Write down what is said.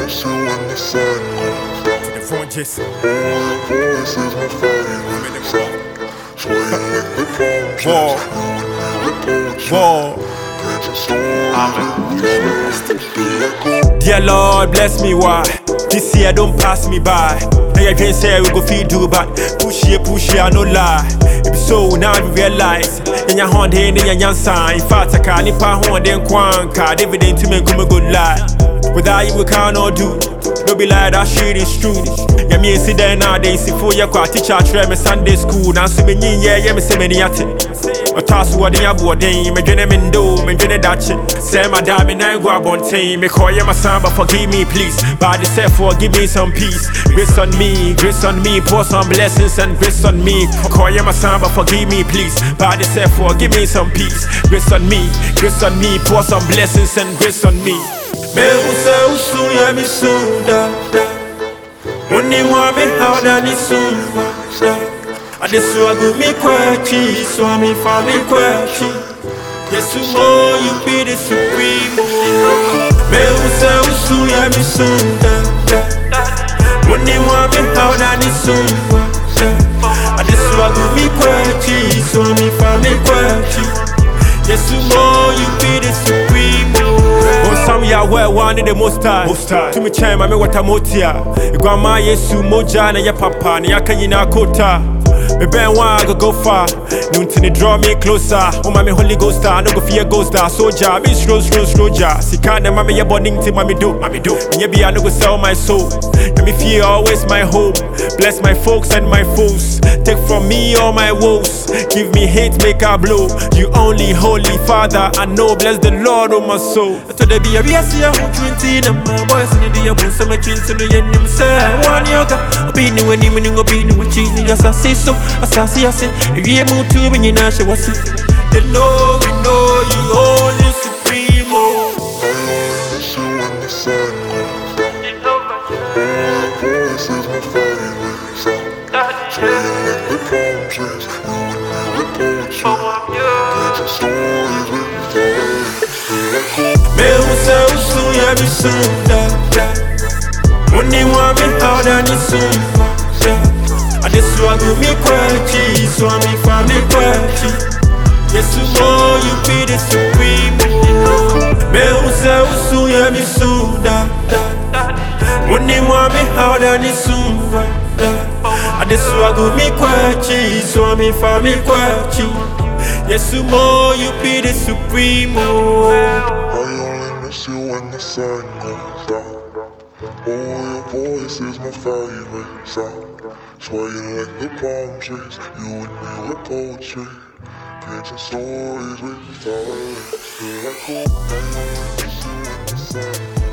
miss you when the sun goes down. The phone just Your voice is my favorite sound. Swaying like the palm trees, you and me with poetry. Painting stories. Dear Lord, bless me, why? This year don't pass me by. Now you can say we go feed do but push here, I no lie. If so, now we realize in your hand, in your sign. In fact, I can't nip a horn, then quanka, dividend to me, come a good lie. Without you, we cannot do. Don't be like that shit is true. Yeah, me sit there nowadays, if you are teacher, try me Sunday school. Now, so many, yeah, me say many at it. A task what they are boarding, me join them in do, me join that shit. Say my dad, me now go about team. Me call you my son, but forgive me, please. By the self, give me some peace. Grace on me, pour some blessings and grace on me. Call you my son, but forgive me, please. By the self, give me some peace. Grace on me, pour some blessings and grace on me. Me usa usu ya mi sunda da. Oni wa me how da ni sunda da. Adesu agu mi kwachi, so mi fa mi kwachi. Yesu mo, you be the supreme. Me usa usu ya mi sunda da. Oni wa me how da ni sunda da. Adesu agu mi kwachi, so mi fa mi kwachi. Yesu mo, you be the supreme. Some ya wear one in the most time. To me chime, I me what I'm motia. Grandma Yesu moja na ya papa na ya kanyina kota. Me ben one go far. Nuntini draw me closer. Oh my Holy Ghost star, no go fear ghost star. Soldier, me slow ja. Sikana mama ya burning to mami do. Nye be I no go sell my soul. Let me fear always my hope. Bless my folks and my foes. Take from me all my woes. Give me hate, make I blow. You only holy Father, I know. Bless the Lord on my soul. To the be a see a 20 and my boys in the air. Some twins in the end, say one yoga. Be new when you be new cheesy as I say so. As I see, I say, if you move to me, you know, she was it. They know, we know you only supreme. I miss you when the sun goes down. Your voice is my favorite sound. Swaying like the palm trees, you and me with poetry. Painting stories with fire. Me usa usu ya mi sunda da. Oni wa me how da ni sunda da. Adesu agu mi kwachi, so mi fa mi kwachi. Yesu mo, you be the supreme. Me usa usu ya mi sunda da. Oni wa me how da ni sunda da. Adesu agu mi kwachi, so mi fa mi kwachi. Yesu mo, you be the supreme. I only miss you when the sun goes down. Oh, your voice is my favorite sound. Swaying like the palm trees, you and me with poetry. Painting stories with fire. Feel like hope, I only miss you when the sun goes down.